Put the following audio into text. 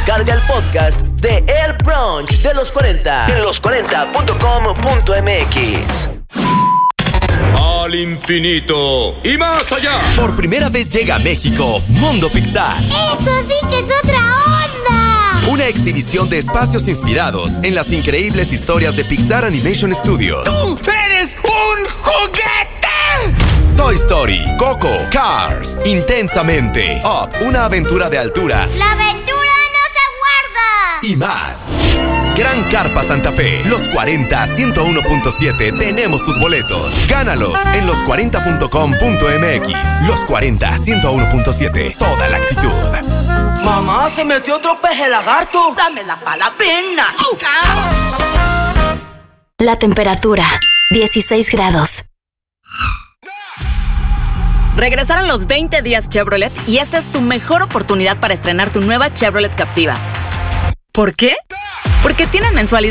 Descarga el podcast de El Brunch de los 40 en los40.com.mx. Al infinito y más allá. Por primera vez llega a México Mundo Pixar. ¡Eso sí que es otra onda! Una exhibición de espacios inspirados en las increíbles historias de Pixar Animation Studios. ¡Tú eres un juguete! Toy Story, Coco, Cars, Intensamente, Up, una aventura de altura. ¡La aventura no se aguarda! Y más. Gran Carpa Santa Fe, los 40 101.7, tenemos tus boletos. Gánalos en los40.com.mx. Los 40 101.7, toda la actitud. Mamá, se metió otro peje lagarto. Dame la palabena. La temperatura, 16 grados. Regresaron los 20 días Chevrolet y esta es tu mejor oportunidad para estrenar tu nueva Chevrolet Captiva. ¿Por qué? Porque tienen mensualidad